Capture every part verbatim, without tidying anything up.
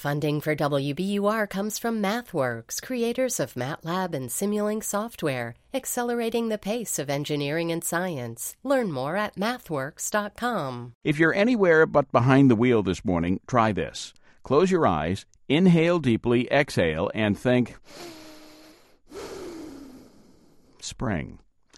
Funding for W B U R comes from MathWorks, creators of MATLAB and Simulink software, accelerating the pace of engineering and science. Learn more at mathworks dot com. If you're anywhere but behind the wheel this morning, try this. Close your eyes, inhale deeply, exhale, and think spring.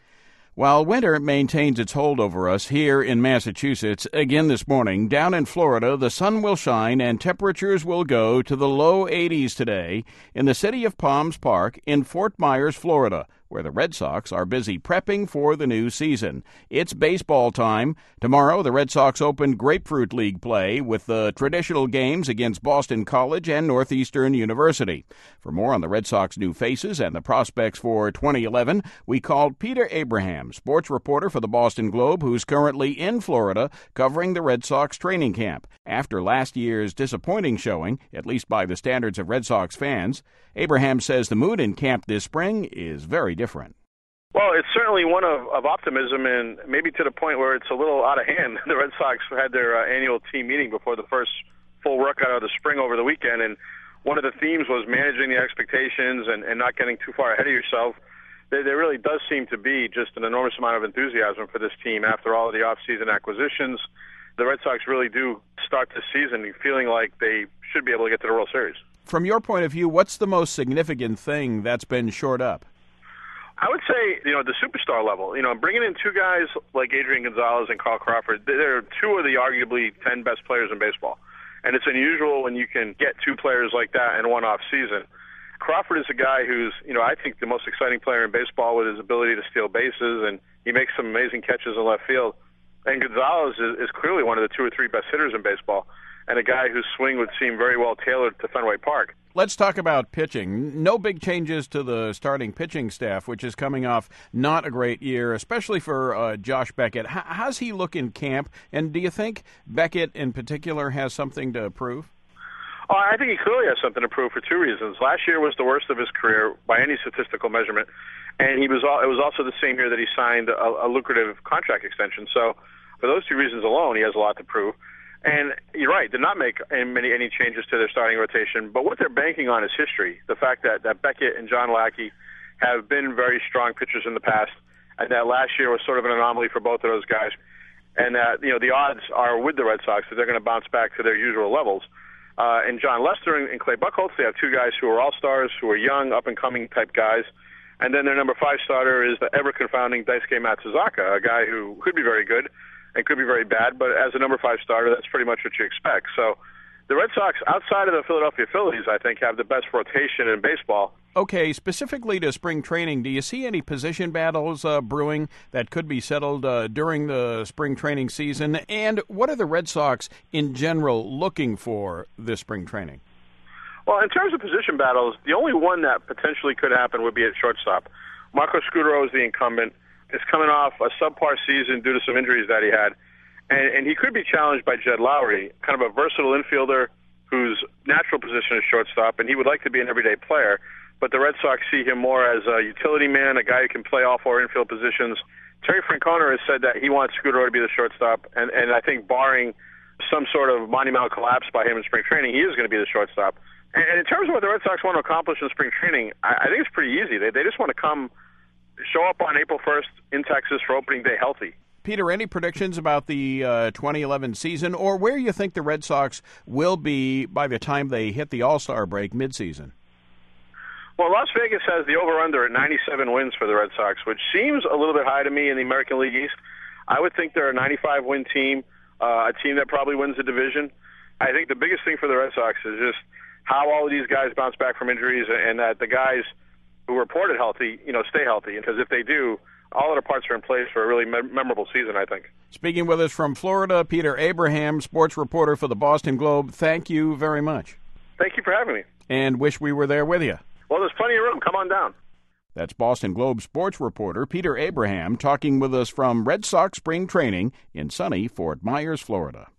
While winter maintains its hold over us here in Massachusetts, again this morning, down in Florida, the sun will shine and temperatures will go to the low eighties today in the city of Palms Park in Fort Myers, Florida, where the Red Sox are busy prepping for the new season. It's baseball time. Tomorrow, the Red Sox open Grapefruit League play with the traditional games against Boston College and Northeastern University. For more on the Red Sox new faces and the prospects for twenty eleven, we called Peter Abraham, sports reporter for the Boston Globe, who's currently in Florida covering the Red Sox training camp. After last year's disappointing showing, at least by the standards of Red Sox fans, Abraham says the mood in camp this spring is very different. Well, it's certainly one of, of optimism, and maybe to the point where it's a little out of hand. The Red Sox had their uh, annual team meeting before the first full workout of the spring over the weekend, and one of the themes was managing the expectations and, and not getting too far ahead of yourself. There, there really does seem to be just an enormous amount of enthusiasm for this team after all of the off-season acquisitions. The Red Sox really do start this season feeling like they should be able to get to the World Series. From your point of view, what's the most significant thing that's been shored up? I would say, you know, the superstar level. You know, bringing in two guys like Adrian Gonzalez and Carl Crawford, they're two of the arguably ten best players in baseball. And it's unusual when you can get two players like that in one off season. Crawford is a guy who's, you know, I think the most exciting player in baseball with his ability to steal bases, and he makes some amazing catches in left field. And Gonzalez is, is clearly one of the two or three best hitters in baseball, and a guy whose swing would seem very well tailored to Fenway Park. Let's talk about pitching. No big changes to the starting pitching staff, which is coming off not a great year, especially for uh, Josh Beckett. H- how's he look in camp, and do you think Beckett in particular has something to prove? Oh, I think he clearly has something to prove for two reasons. Last year was the worst of his career by any statistical measurement, and he was. All, it was also the same year that he signed a, a lucrative contract extension. So for those two reasons alone, he has a lot to prove. And you're right, did not make any any changes to their starting rotation. But what they're banking on is history. The fact that, that Beckett and John Lackey have been very strong pitchers in the past, and that last year was sort of an anomaly for both of those guys. And that, you know, the odds are with the Red Sox that they're going to bounce back to their usual levels. Uh, and John Lester and, and Clay Buchholz, they have two guys who are all-stars, who are young, up-and-coming type guys. And then their number five starter is the ever-confounding Daisuke Matsuzaka, a guy who could be very good and could be very bad, but as a number five starter, that's pretty much what you expect. So the Red Sox, outside of the Philadelphia Phillies, I think, have the best rotation in baseball. Okay, specifically to spring training, do you see any position battles uh, brewing that could be settled uh, during the spring training season? And what are the Red Sox in general looking for this spring training? Well, in terms of position battles, the only one that potentially could happen would be at shortstop. Marco Scutaro is the incumbent. Is coming off a subpar season due to some injuries that he had. And, and he could be challenged by Jed Lowry, kind of a versatile infielder whose natural position is shortstop, and he would like to be an everyday player. But the Red Sox see him more as a utility man, a guy who can play all four infield positions. Terry Francona has said that he wants Scutaro to be the shortstop, and, and I think barring some sort of monumental collapse by him in spring training, he is going to be the shortstop. And, and in terms of what the Red Sox want to accomplish in spring training, I, I think it's pretty easy. They, they just want to come show up on April first in Texas for opening day healthy. Peter, any predictions about the uh, twenty eleven season, or where you think the Red Sox will be by the time they hit the All-Star break midseason? Well, Las Vegas has the over-under at ninety-seven wins for the Red Sox, which seems a little bit high to me in the American League East. I would think they're a ninety-five win team, uh, a team that probably wins the division. I think the biggest thing for the Red Sox is just how all of these guys bounce back from injuries, and that the guys who reported healthy, you know, stay healthy. Because if they do, all of the parts are in place for a really me- memorable season, I think. Speaking with us from Florida, Peter Abraham, sports reporter for the Boston Globe. Thank you very much. Thank you for having me. And wish we were there with you. Well, there's plenty of room. Come on down. That's Boston Globe sports reporter Peter Abraham talking with us from Red Sox spring training in sunny Fort Myers, Florida.